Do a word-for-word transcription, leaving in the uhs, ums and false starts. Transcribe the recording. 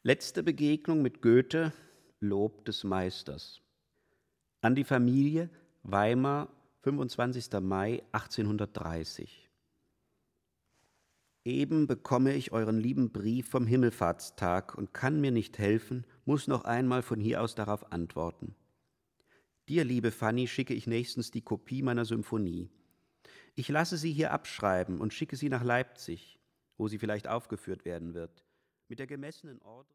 Letzte Begegnung mit Goethe, Lob des Meisters. An die Familie, Weimar, fünfundzwanzigster Mai achtzehnhundertdreißig. Eben bekomme ich euren lieben Brief vom Himmelfahrtstag und kann mir nicht helfen, muss noch einmal von hier aus darauf antworten. Dir, liebe Fanny, schicke ich nächstens die Kopie meiner Symphonie. Ich lasse sie hier abschreiben und schicke sie nach Leipzig, wo sie vielleicht aufgeführt werden wird, mit der gemessenen Ordre.